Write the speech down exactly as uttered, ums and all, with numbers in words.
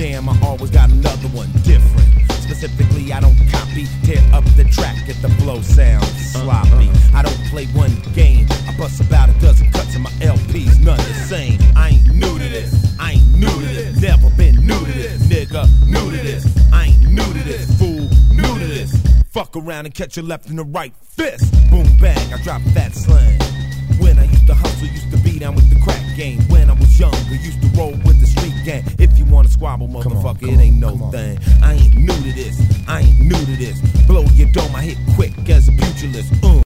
jam, I always got another one different. Specifically, I don't copy, tear up the track if the flow sounds sloppy. I don't play one game, I bust about a dozen cuts in my L Ps, none the same. I ain't new to this, I ain't new to this, never been new to this, nigga, new to this. I ain't new to this, fool, new to this. Fuck around and catch your left and the right fist. Boom bang, I drop that slang. When I used to hustle, used to be down with the crack game. When I was younger, used to roll with the street gang. If you wanna squabble, motherfucker, it ain't no thing. I ain't new to this, I ain't new to this. Blow your dome, I hit quick as a pugilist. Uh.